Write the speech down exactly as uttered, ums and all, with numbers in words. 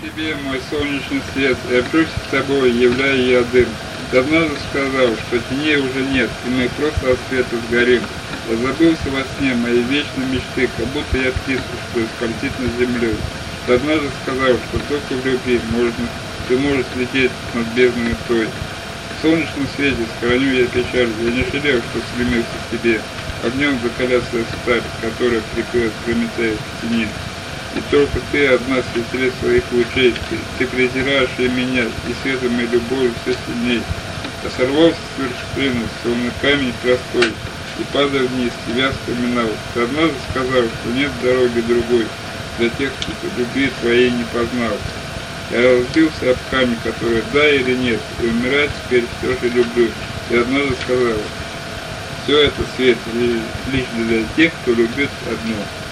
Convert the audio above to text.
тебе, мой солнечный свет, и общусь с тобой, являя я дым. Ты однажды сказал, что теней уже нет, и мы просто от света сгорим. Я забылся во сне моей вечной мечты, как будто я птица, что скользит над землей. Ты однажды сказал, что только в любви можно, ты можешь лететь над бездной той. В солнечном свете сохраню я печаль, я не жалел, что стремился к тебе. Огнем закаляться сталь, которая прикрыт, прометает в тени. И только ты одна светлее своих лучей, ты, ты презираешь и меня, и светом и любовью все сильней. Я сорвался с вершины, словно камень простой, и падая вниз, тебя вспоминал. Ты однажды сказал, что нет дороги другой для тех, кто любви твоей не познал. Я разбился об камень, который да или нет, и умирать теперь все же люблю. Ты однажды сказал, все это свет лишь для тех, кто любит одно.